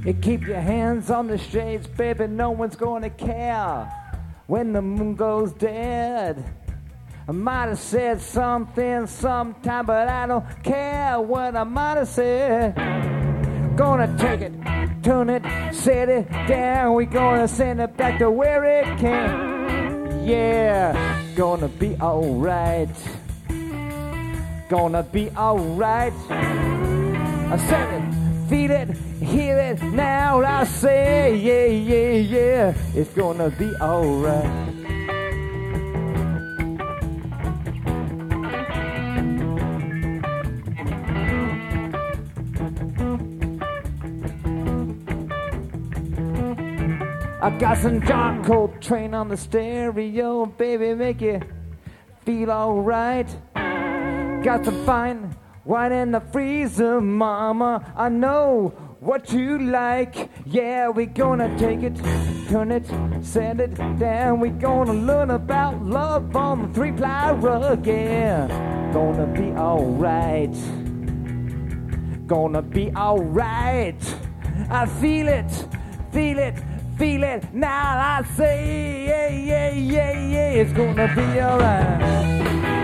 You keep your hands on the shades, baby, no one's gonna care when the moon goes dead. I might have said something sometime, but I don't care what I might have said. Gonna take it, turn it, set it down. We gonna send it back to where it came. Yeah, gonna be alright. Gonna be alright. I said it, feel it, hear it now. I say, yeah, yeah, yeah. It's gonna be alright. I got some John Coltrane on the stereo, baby, make you feel alright. Got some fine wine in the freezer, mama, I know what you like. Yeah, we gonna take it, turn it, set it down. We gonna learn about love on the 3-ply rug, yeah. Gonna be alright. Gonna be alright. I feel it, feel it. Feel it now, I say, yeah, yeah, yeah, yeah, it's gonna be alright.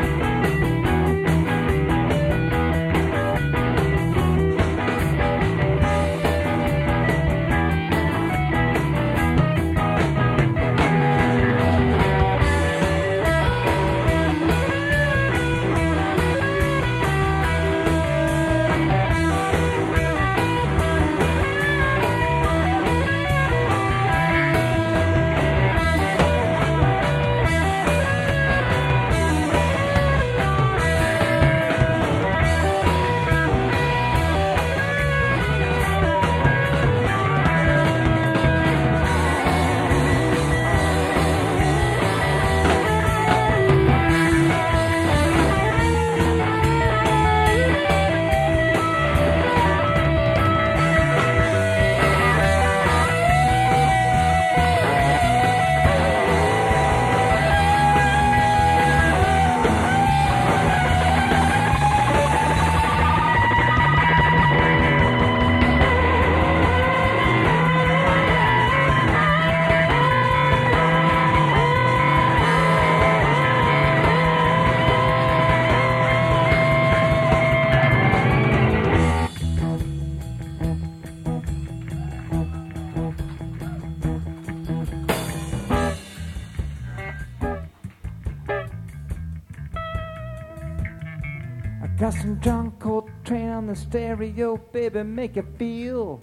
Got some John Coltrane on the stereo, baby, make it feel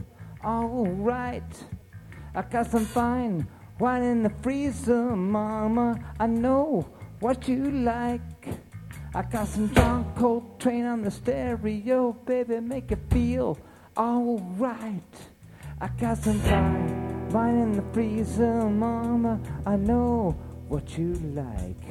alright. I got some fine wine in the freezer, mama, I know what you like. I got some John Coltrane on the stereo, baby, make it feel alright. I got some fine wine in the freezer, mama, I know what you like.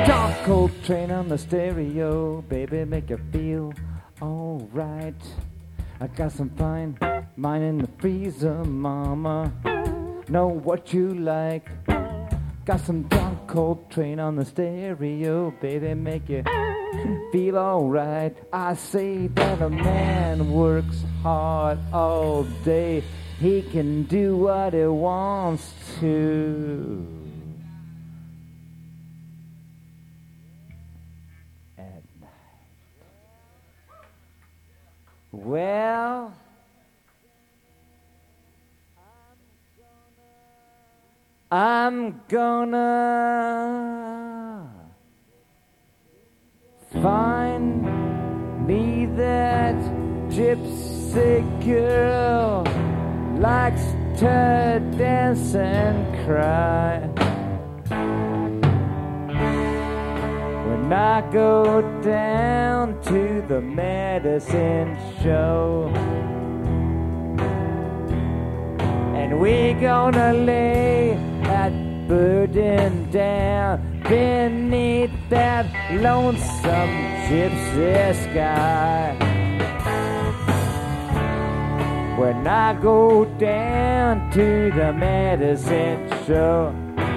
Coltrane on the stereo, baby, make you feel alright. I got some fine wine in the freezer, mama. Know what you like. Got some John Coltrane on the stereo, baby, make you feel alright. I say that a man works hard all day. He can do what he wants to. At night. Well, I'm gonna find me that gypsy girl, likes to dance and cry. When I go down to the medicine show, and we gonna lay that burden down beneath that lonesome gypsy sky. When I go down to the medicine show,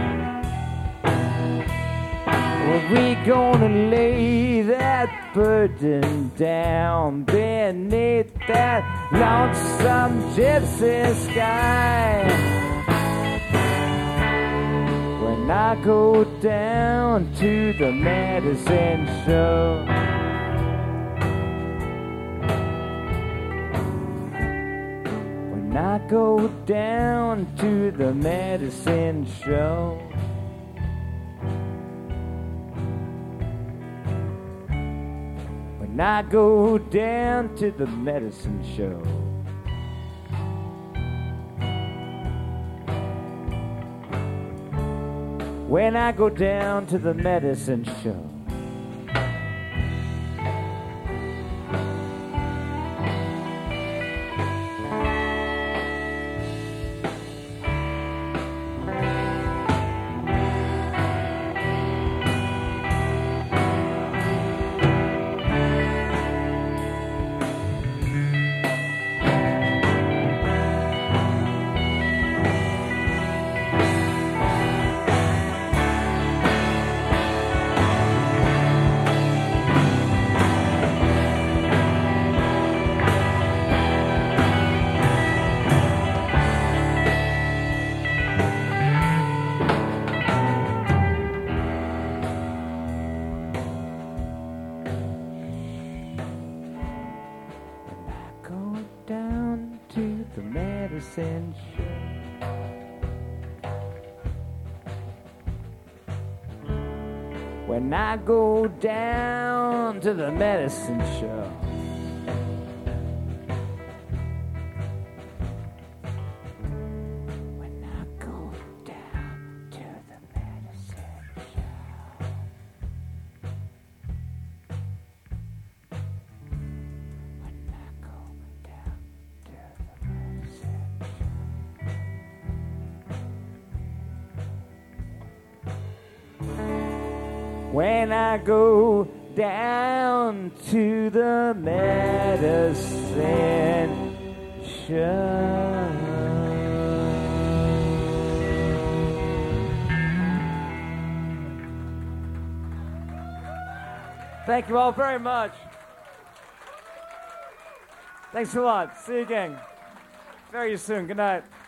we gonna lay that burden down beneath that lonesome gypsy sky. When I go down to the medicine show, when I go down to the medicine show, when I go down to the medicine show, when I go down to the medicine show, medicine show. When I go down to the medicine show, when I go down to the medicine show, when I go down to the medicine show, when I go down to the medicine show. Thank you all very much. Thanks a lot. See you again very soon. Good night.